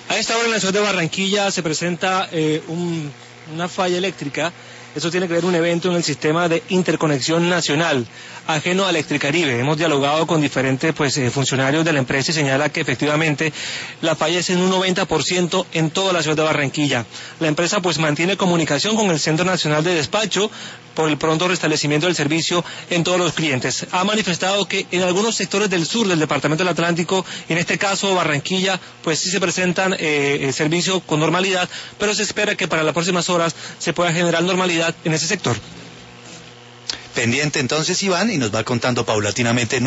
A esta hora en la ciudad de Barranquilla se presenta una falla eléctrica. Eso tiene que ver un evento en el sistema de interconexión nacional, ajeno a Electricaribe. Hemos dialogado con diferentes funcionarios de la empresa y señala que efectivamente la falla es en un 90% en toda la ciudad de Barranquilla. La empresa mantiene comunicación con el Centro Nacional de Despacho por el pronto restablecimiento del servicio en todos los clientes. Ha manifestado que en algunos sectores del sur del departamento del Atlántico, en este caso Barranquilla, sí se presentan servicio con normalidad, pero se espera que para las próximas horas se pueda generar normalidad en ese sector. Pendiente entonces, Iván, y nos va contando paulatinamente